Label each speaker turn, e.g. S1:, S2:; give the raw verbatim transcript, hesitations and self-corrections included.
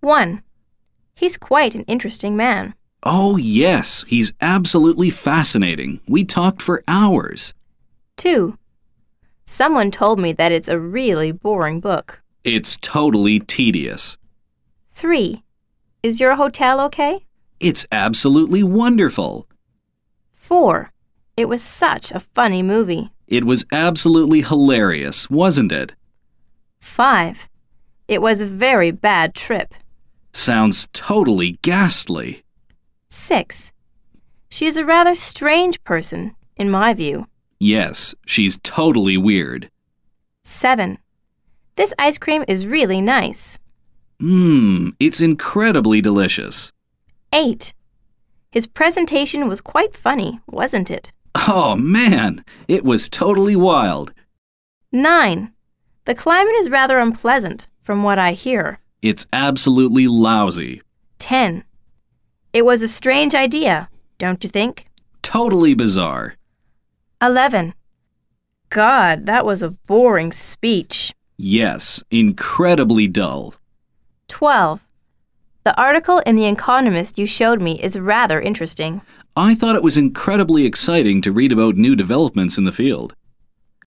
S1: one. He's quite an interesting man.
S2: Oh, yes, he's absolutely fascinating. We talked for hours.
S1: two. Someone told me that it's a really boring book.
S2: It's totally tedious.
S1: three. Is your hotel okay?
S2: It's absolutely wonderful.
S1: four. It was such a funny movie.
S2: It was absolutely hilarious, wasn't it?
S1: five. It was a very bad trip.
S2: Sounds totally ghastly.
S1: six. She is a rather strange person, in my view.
S2: Yes, she's totally weird.
S1: seven. This ice cream is really nice.
S2: Mmm, it's incredibly delicious.
S1: eight. His presentation was quite funny, wasn't it?
S2: Oh, man, it was totally wild.
S1: nine. The climate is rather unpleasant, from what I hear.
S2: It's absolutely lousy.
S1: ten. It was a strange idea, don't you think?
S2: Totally bizarre.
S1: eleven. God, that was a boring speech.
S2: Yes, incredibly dull.
S1: twelve. The article in The Economist you showed me is rather interesting.
S2: I thought it was incredibly exciting to read about new developments in the field.